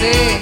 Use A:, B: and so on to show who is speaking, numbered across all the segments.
A: você.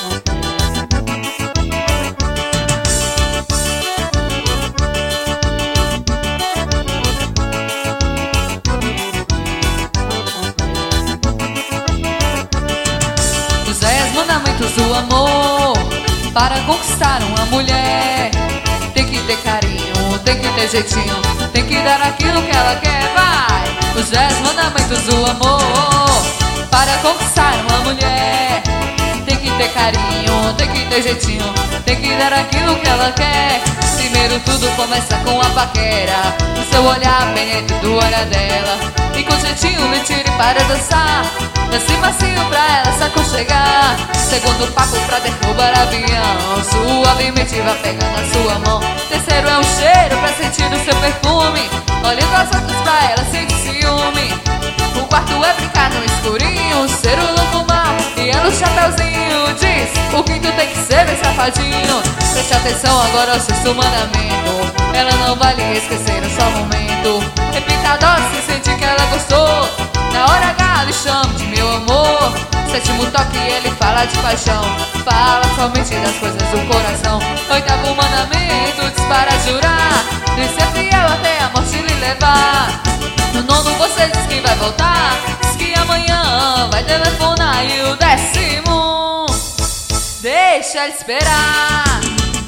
A: Os 10 mandamentos do amor para conquistar uma mulher. Tem que ter carinho, tem que ter jeitinho, tem que dar aquilo que ela quer, vai! Os 10 mandamentos do amor para conquistar uma mulher. Tem que ter carinho, tem que ter jeitinho, tem que dar aquilo que ela quer. Primeiro tudo começa com a paquera, o seu olhar bem dentro do olhar dela. E com jeitinho lhe tire para dançar, dance macio pra ela se aconchegar. Segundo papo pra derrubar avião, suavemente vai pegando a sua mão. Terceiro é um cheiro pra sentir o seu perfume, olhando as outras pra ela sente ciúme. O quarto é brincar no escurinho, ser o louco mal e ela o chapeuzinho. Diz, o quinto tem que ser bem safadinho. Preste atenção agora ao sexto mandamento, ela não vai lhe esquecer um só momento. Repita a dose se sentir que ela gostou, na hora H lhe chama de meu amor. Sétimo toque ele fala de paixão, fala somente das coisas do coração. Oitavo mandamento diz para jurar, de ser fiel até a morte lhe levar. No nono você diz que vai voltar, diz que amanhã vai telefonar. E o 10º, deixa ele esperar.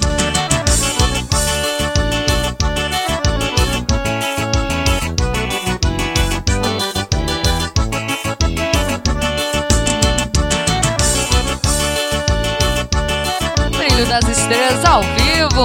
A: Brilho das estrelas ao vivo.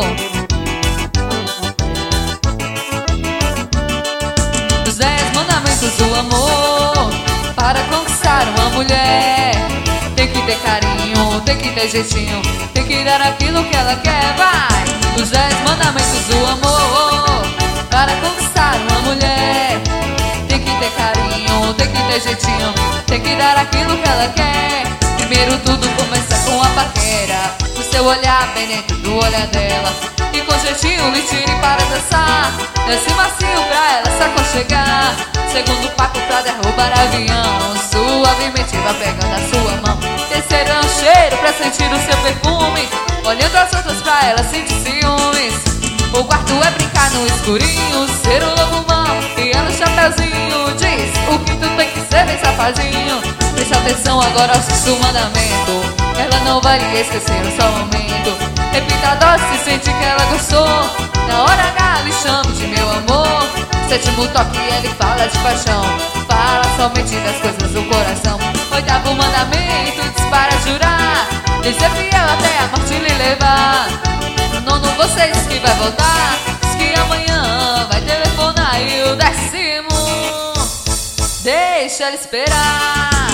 A: Os 10 mandamentos do amor para conquistar uma mulher. Tem que ter carinho, tem que ter jeitinho, tem que dar aquilo que ela quer, vai! Os 10 mandamentos do amor para conquistar uma mulher. Tem que ter carinho, tem que ter jeitinho, tem que dar aquilo que ela quer. Primeiro tudo começa com a paquera, o seu olhar bem dentro do olhar dela. E com jeitinho lhe tire para dançar, dance macio pra ela se aconchegar. Segundo papo pra derrubar avião, suavemente vai pegando a sua mão. Terceiro é um cheiro pra sentir o seu perfume, olhando as outras pra ela sentir ciúmes. O quarto é brincar no escurinho, ser o lobo mau e ela o chapeuzinho. Diz, o quinto tem que ser bem safadinho. Preste atenção agora ao sexto mandamento, ela não vai lhe esquecer um só momento. Repita a dose se sente que ela gostou, na hora H lhe chama de meu amor. Sétimo toque ele fala de paixão, fala somente das coisas do coração. Oitavo mandamento diz para jurar, de ser fiel até a morte lhe levar. No nono você diz que vai voltar, diz que amanhã vai telefonar. E o 10º, deixa ele esperar.